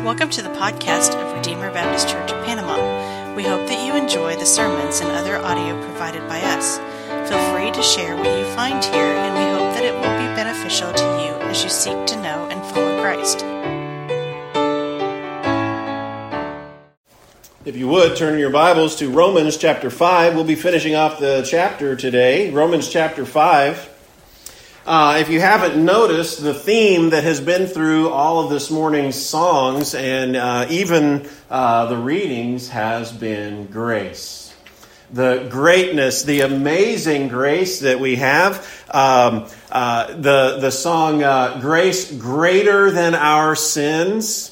Welcome to the podcast of Redeemer Baptist Church of Panama. We hope that you enjoy the sermons and other audio provided by us. Feel free to share what you find here, and we hope that it will be beneficial to you as you seek to know and follow Christ. If you would, turn your Bibles to Romans chapter 5. We'll be finishing off the chapter today, Romans chapter 5. If you haven't noticed, the theme that has been through all of this morning's songs and even the readings has been grace. The greatness, the amazing grace that we have. The song, Grace Greater Than Our Sins.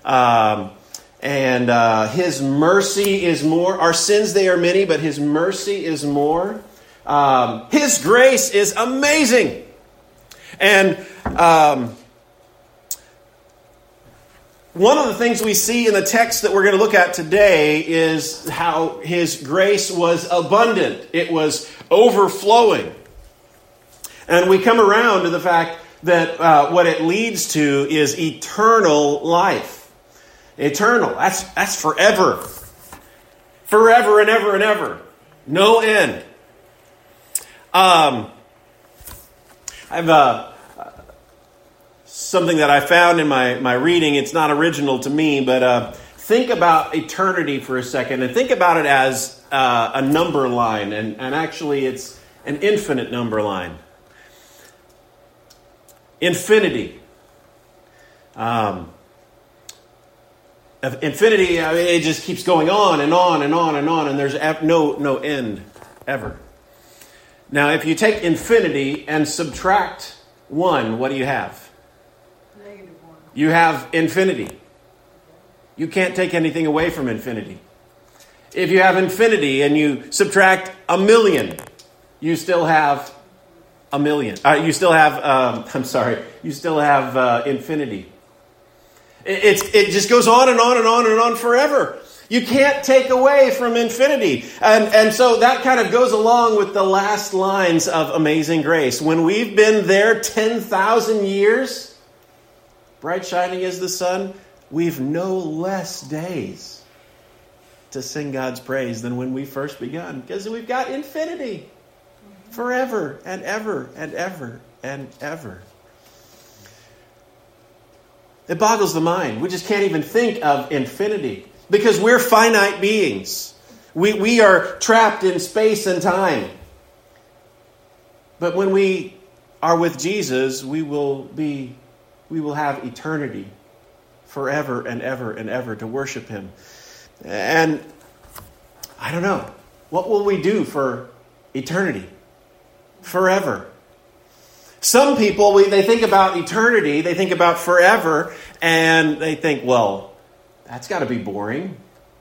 And His mercy is more. Our sins, they are many, but His mercy is more. His grace is amazing. And one of the things we see in the text that we're going to look at today is how His grace was abundant. It was overflowing. And we come around to the fact that what it leads to is eternal life. Eternal. That's forever. Forever and ever and ever. No end. I've something that I found in my reading. It's not original to me, but think about eternity for a second and think about it as a number line. And actually, it's an infinite number line. Infinity. Infinity, I mean, it just keeps going on and on and on and on, and there's no end ever. Now, if you take infinity and subtract 1, what do you have? -1. You have infinity. You can't take anything away from infinity. If you have infinity and you subtract 1,000,000, you still have 1,000,000. You still have infinity. It just goes on and on and on and on forever. You can't take away from infinity. And so that kind of goes along with the last lines of Amazing Grace. When we've been there 10,000 years, bright shining as the sun, we've no less days to sing God's praise than when we first begun. Because we've got infinity forever and ever and ever and ever. It boggles the mind. We just can't even think of infinity. Because we're finite beings. We are trapped in space and time. But when we are with Jesus, we will have eternity forever and ever and ever to worship Him. And I don't know, what will we do for eternity? Forever. Some people, they think about eternity, they think about forever, and they think, well, that's got to be boring.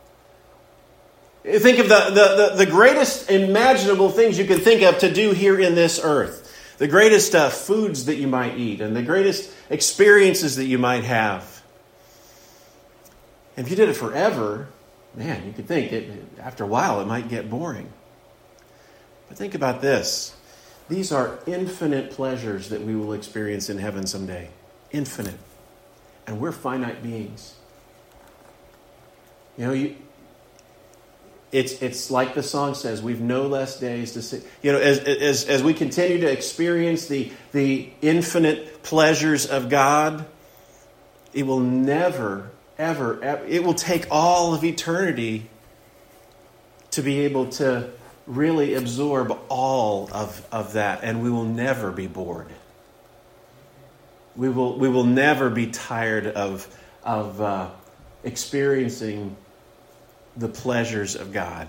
Think of the greatest imaginable things you can think of to do here in this earth. The greatest foods that you might eat and the greatest experiences that you might have. And if you did it forever, man, you could think after a while it might get boring. But think about this. These are infinite pleasures that we will experience in heaven someday. Infinite. And we're finite beings. You know, it's like the song says, we've no less days to see. You know, as we continue to experience the infinite pleasures of God, it will never, ever, it will take all of eternity to be able to really absorb all of that, and we will never be bored. We will never be tired of experiencing the pleasures of God.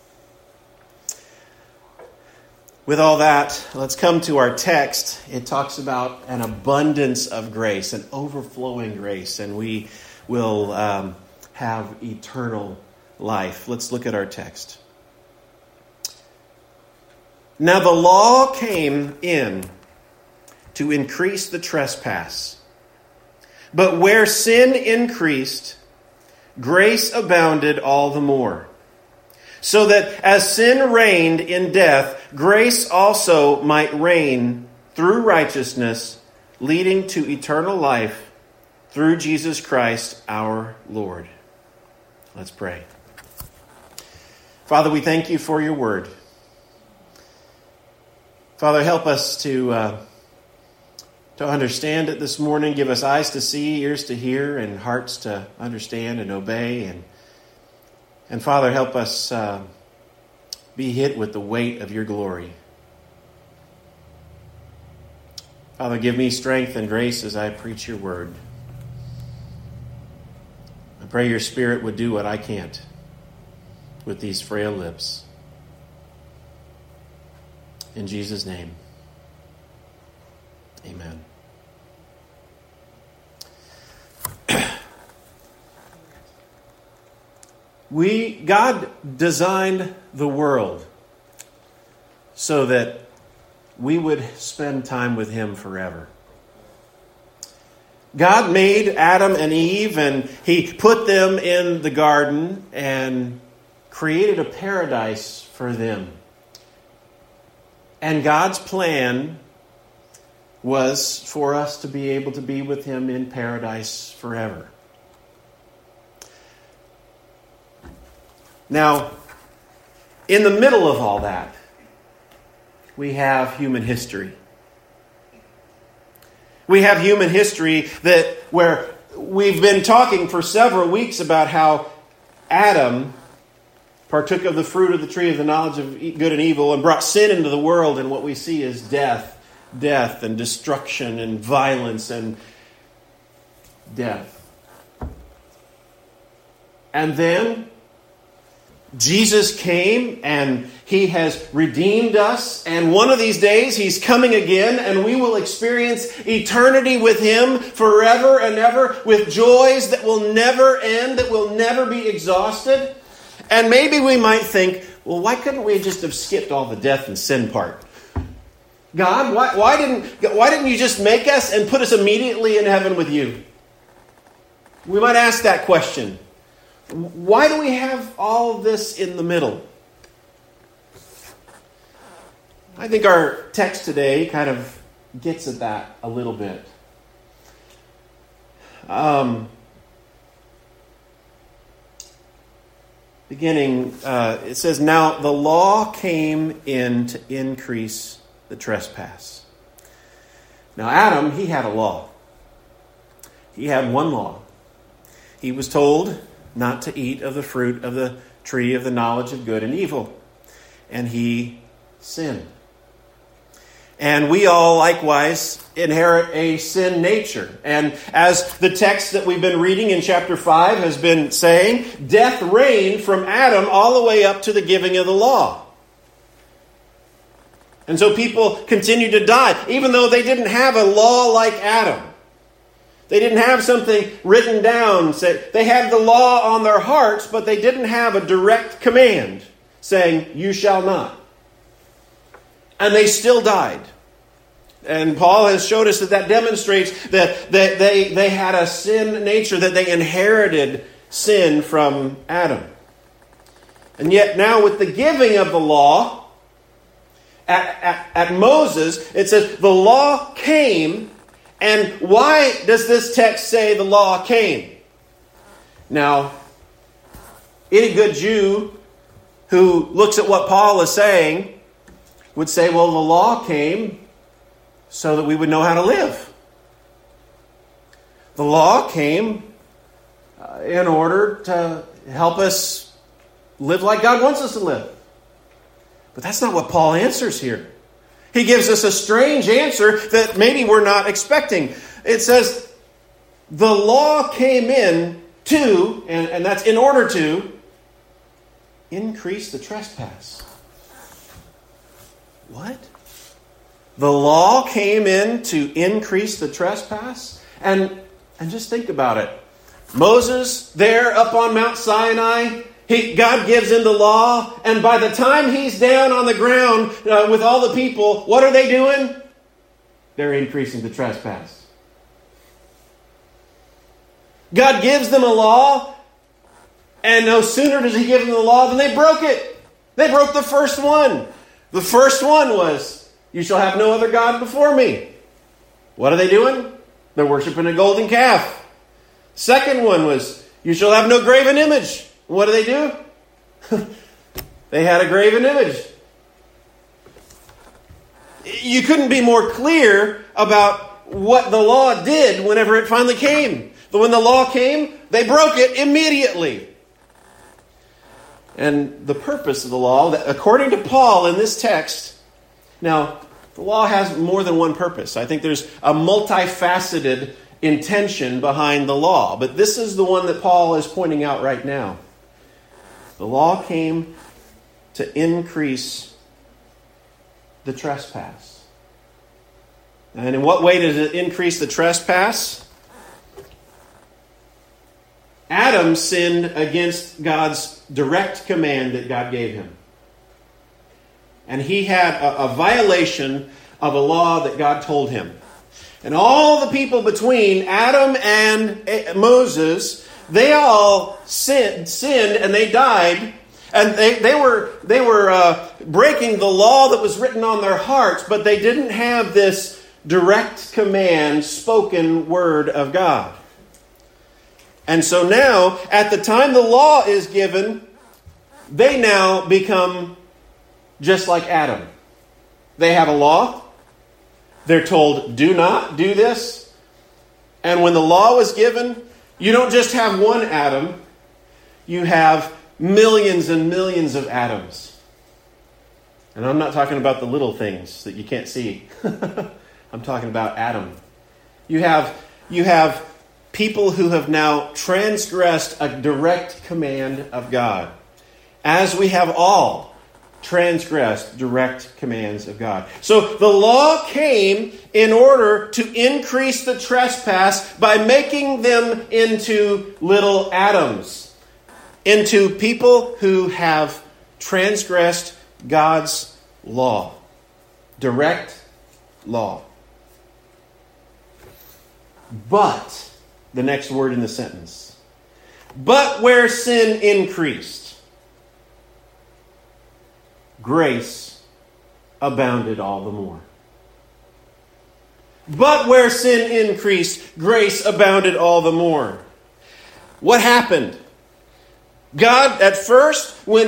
With all that, let's come to our text. It talks about an abundance of grace, an overflowing grace, and we will have eternal life. Let's look at our text. Now the law came in to increase the trespass, but where sin increased, grace abounded all the more. So that as sin reigned in death, grace also might reign through righteousness, leading to eternal life through Jesus Christ our Lord. Let's pray. Father, we thank you for your word. Father, help us to understand it this morning. Give us eyes to see, ears to hear, and hearts to understand and obey. And Father, help us be hit with the weight of your glory. Father, give me strength and grace as I preach your word. I pray your Spirit would do what I can't with these frail lips. In Jesus' name, amen. God designed the world so that we would spend time with him forever. God made Adam and Eve, and he put them in the garden and created a paradise for them. And God's plan was for us to be able to be with him in paradise forever. Now, in the middle of all that, we have human history. We have human history where we've been talking for several weeks about how Adam partook of the fruit of the tree of the knowledge of good and evil and brought sin into the world, and what we see is death and destruction and violence and death. And then Jesus came and he has redeemed us, and one of these days he's coming again, and we will experience eternity with him forever and ever with joys that will never end, that will never be exhausted. And maybe we might think, well, why couldn't we just have skipped all the death and sin part? God, why didn't you just make us and put us immediately in heaven with you? We might ask that question. Why do we have all of this in the middle? I think our text today kind of gets at that a little bit. It says, "Now the law came in to increase the trespass." Now Adam, he had a law. He had one law. He was told not to eat of the fruit of the tree of the knowledge of good and evil. And he sinned. And we all likewise inherit a sin nature. And as the text that we've been reading in chapter 5 has been saying, death reigned from Adam all the way up to the giving of the law. And so people continued to die, even though they didn't have a law like Adam. They didn't have something written down. They had the law on their hearts, but they didn't have a direct command saying, "You shall not." And they still died. And Paul has showed us that demonstrates that they had a sin nature, that they inherited sin from Adam. And yet now with the giving of the law, at Moses, it says the law came. And why does this text say the law came? Now, any good Jew who looks at what Paul is saying would say, well, the law came so that we would know how to live. The law came in order to help us live like God wants us to live. But that's not what Paul answers here. He gives us a strange answer that maybe we're not expecting. It says, the law came in to, and that's in order to, increase the trespass. What? The law came in to increase the trespass? And just think about it. Moses, there up on Mount Sinai, God gives him the law, and by the time he's down on the ground with all the people, what are they doing? They're increasing the trespass. God gives them a law, and no sooner does he give them the law than they broke it. They broke the first one. The first one was, "You shall have no other God before me." What are they doing? They're worshiping a golden calf. Second one was, you shall have no graven image. What do? They had a graven image. You couldn't be more clear about what the law did whenever it finally came. But when the law came, they broke it immediately. And the purpose of the law, according to Paul in this text, now, the law has more than one purpose. I think there's a multifaceted intention behind the law. But this is the one that Paul is pointing out right now. The law came to increase the trespass. And in what way does it increase the trespass? Adam sinned against God's direct command that God gave him. And he had a violation of a law that God told him. And all the people between Adam and Moses, they all sinned and they died. And they were breaking the law that was written on their hearts, but they didn't have this direct command, spoken word of God. And so now, at the time the law is given, they now become just like Adam. They have a law. They're told, do not do this. And when the law was given, you don't just have one Adam. You have millions and millions of Adams. And I'm not talking about the little things that you can't see. I'm talking about Adam. You have people who have now transgressed a direct command of God, as we have all transgressed direct commands of God. So the law came in order to increase the trespass by making them into little Adams, into people who have transgressed God's law, direct law. But, the next word in the sentence, but where sin increased, grace abounded all the more. But where sin increased, grace abounded all the more. What happened? God, at first, when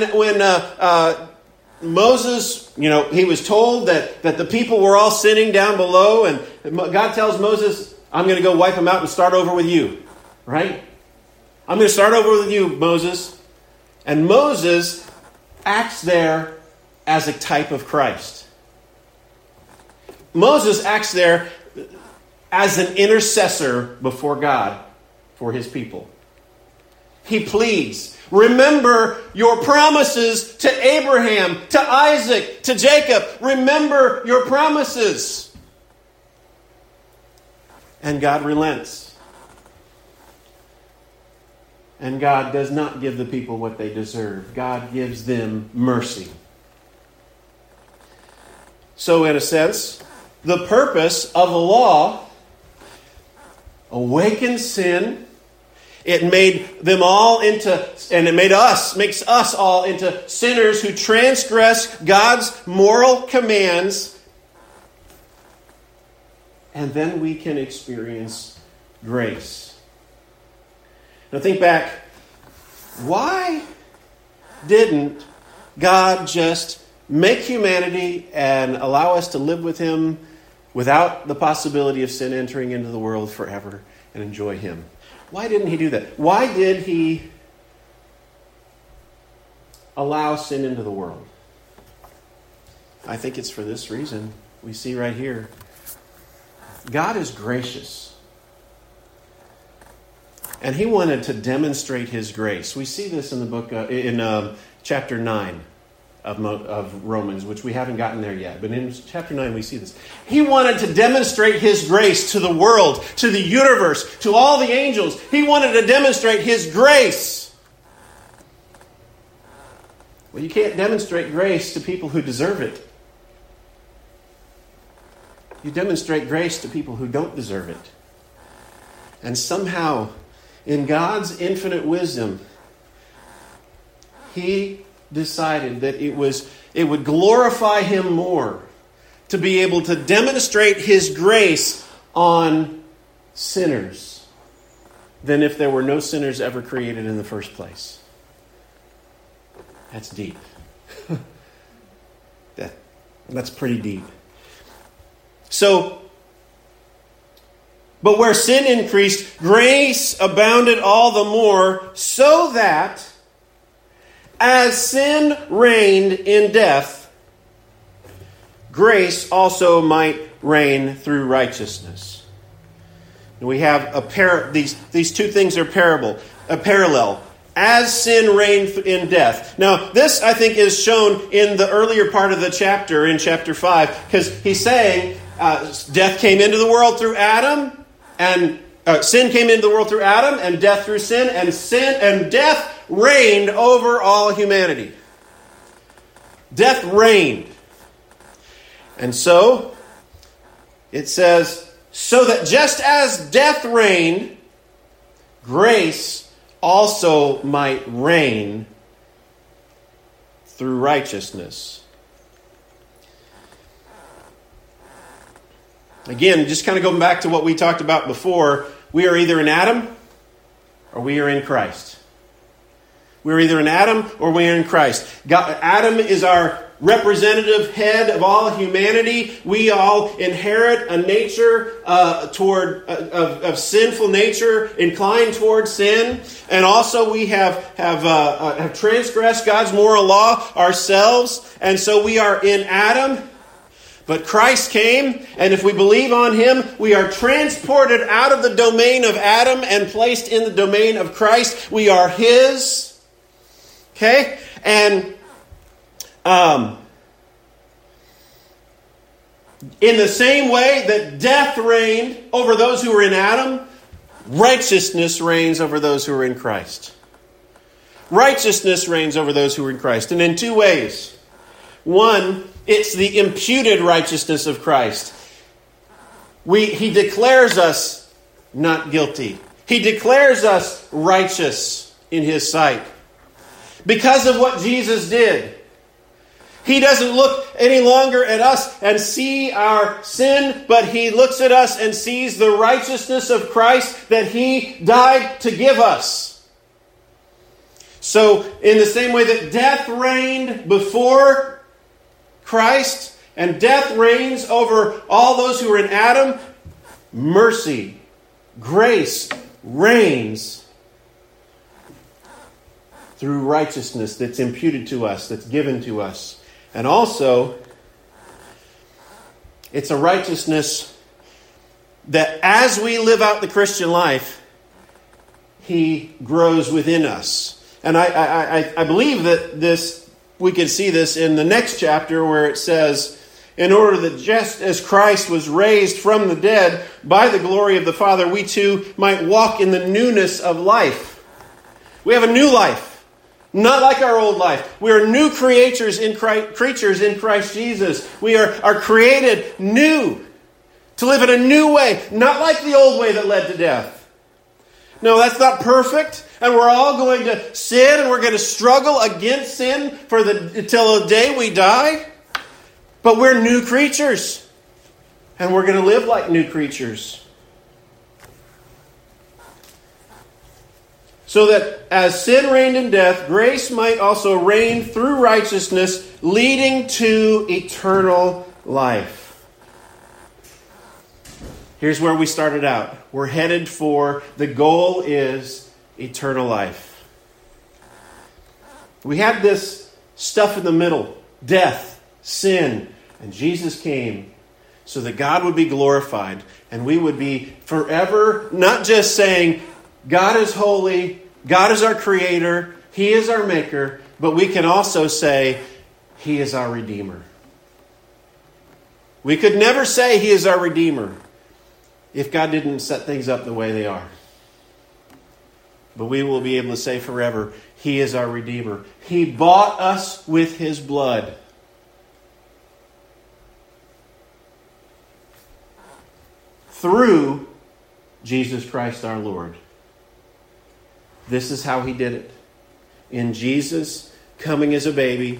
Moses, he was told that the people were all sinning down below, and God tells Moses, I'm going to go wipe them out and start over with you. Right? I'm going to start over with you, Moses. And Moses acts there as a type of Christ. Moses acts there as an intercessor before God for his people. He pleads, remember your promises to Abraham, to Isaac, to Jacob. Remember your promises. And God relents. And God does not give the people what they deserve. God gives them mercy. So in a sense, the purpose of the law awakened sin. It made them all makes us all into sinners who transgress God's moral commands. And then we can experience grace. Now think back, why didn't God just make humanity and allow us to live with him without the possibility of sin entering into the world forever and enjoy him? Why didn't he do that? Why did he allow sin into the world? I think it's for this reason. We see right here. God is gracious. And he wanted to demonstrate his grace. We see this in the book, in chapter 9. Of Romans, which we haven't gotten there yet. But in chapter 9 we see this. He wanted to demonstrate his grace to the world, to the universe, to all the angels. He wanted to demonstrate his grace. Well, you can't demonstrate grace to people who deserve it. You demonstrate grace to people who don't deserve it. And somehow, in God's infinite wisdom, he decided that it would glorify him more to be able to demonstrate his grace on sinners, than if there were no sinners ever created in the first place. That's deep. That's pretty deep. So, but where sin increased, grace abounded all the more, so that as sin reigned in death, grace also might reign through righteousness. And we have these two things are a parallel. As sin reigned in death. Now, this, I think, is shown in the earlier part of the chapter, in chapter 5, because he's saying death came into the world through Adam, and sin came into the world through Adam, and death through sin, and death reigned over all humanity. Death reigned. And so, it says, so that just as death reigned, grace also might reign through righteousness. Again, just kind of going back to what we talked about before, we are either in Adam or we are in Christ. We're either in Adam or we are in Christ. Adam is our representative head of all humanity. We all inherit a nature of sinful nature, inclined toward sin, and also we have transgressed God's moral law ourselves, and so we are in Adam. But Christ came, and if we believe on Him, we are transported out of the domain of Adam and placed in the domain of Christ. We are His. Okay? And in the same way that death reigned over those who were in Adam, righteousness reigns over those who are in Christ. Righteousness reigns over those who are in Christ. And in two ways. One, it's the imputed righteousness of Christ. He declares us not guilty. He declares us righteous in His sight. Because of what Jesus did. He doesn't look any longer at us and see our sin, but He looks at us and sees the righteousness of Christ that He died to give us. So, in the same way that death reigned before Christ, and death reigns over all those who are in Adam, mercy, grace reigns through righteousness that's imputed to us, that's given to us. And also, it's a righteousness that as we live out the Christian life, He grows within us. And I believe that we can see this in the next chapter where it says, in order that just as Christ was raised from the dead by the glory of the Father, we too might walk in the newness of life. We have a new life. Not like our old life. We are new creatures in Christ Jesus. We are created new to live in a new way. Not like the old way that led to death. No, that's not perfect. And we're all going to sin and we're going to struggle against sin until the day we die. But we're new creatures. And we're going to live like new creatures. So that as sin reigned in death, grace might also reign through righteousness, leading to eternal life. Here's where we started out. We're headed for, the goal is eternal life. We had this stuff in the middle, death, sin, and Jesus came so that God would be glorified and we would be forever not just saying, God is holy, God is our creator, He is our maker, but we can also say, He is our redeemer. We could never say He is our redeemer if God didn't set things up the way they are. But we will be able to say forever, He is our redeemer. He bought us with His blood. Through Jesus Christ our Lord. This is how He did it. In Jesus coming as a baby,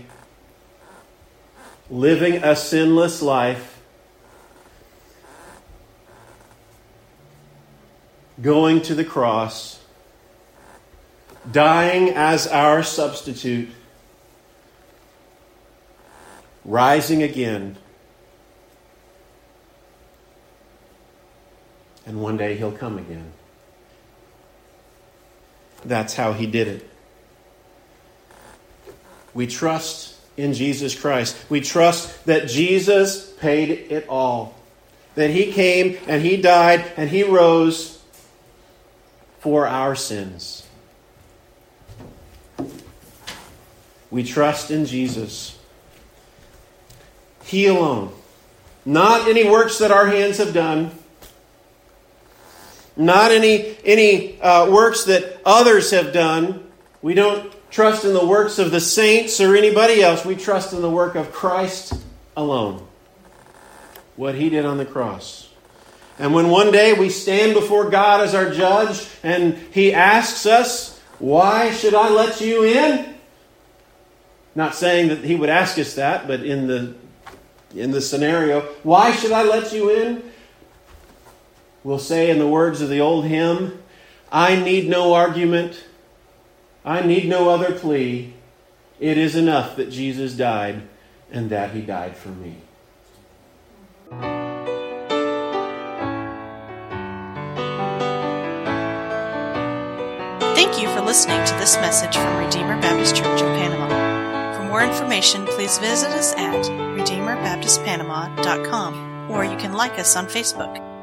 living a sinless life, going to the cross, dying as our substitute, rising again, and one day he'll come again. That's how he did it. We trust in Jesus Christ. We trust that Jesus paid it all. That he came and he died and he rose for our sins. We trust in Jesus. He alone. Not any works that our hands have done. Not any works that others have done. We don't trust in the works of the saints or anybody else. We trust in the work of Christ alone. What he did on the cross. And when one day we stand before God as our judge and he asks us, why should I let you in? Not saying that he would ask us that, but in the scenario, why should I let you in? We'll say in the words of the old hymn, I need no argument. I need no other plea. It is enough that Jesus died and that he died for me. Thank you for listening to this message from Redeemer Baptist Church in Panama. For more information, please visit us at RedeemerBaptistPanama.com, or you can like us on Facebook.